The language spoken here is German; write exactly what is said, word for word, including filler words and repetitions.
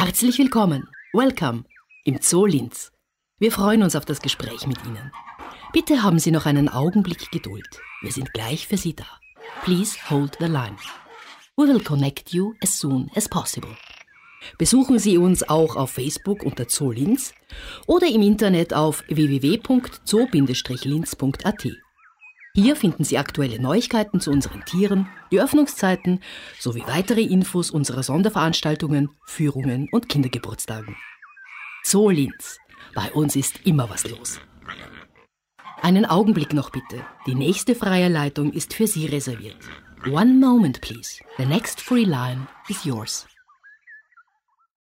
Herzlich willkommen, welcome, im Zoo Linz. Wir freuen uns auf das Gespräch mit Ihnen. Bitte haben Sie noch einen Augenblick Geduld. Wir sind gleich für Sie da. Please hold the line. We will connect you as soon as possible. Besuchen Sie uns auch auf Facebook unter Zoo Linz oder im Internet auf w w w punkt zoo Bindestrich linz punkt a t. Hier finden Sie aktuelle Neuigkeiten zu unseren Tieren, die Öffnungszeiten sowie weitere Infos unserer Sonderveranstaltungen, Führungen und Kindergeburtstagen. Zoo Linz. Bei uns ist immer was los. Einen Augenblick noch bitte. Die nächste freie Leitung ist für Sie reserviert. One moment, please. The next free line is yours.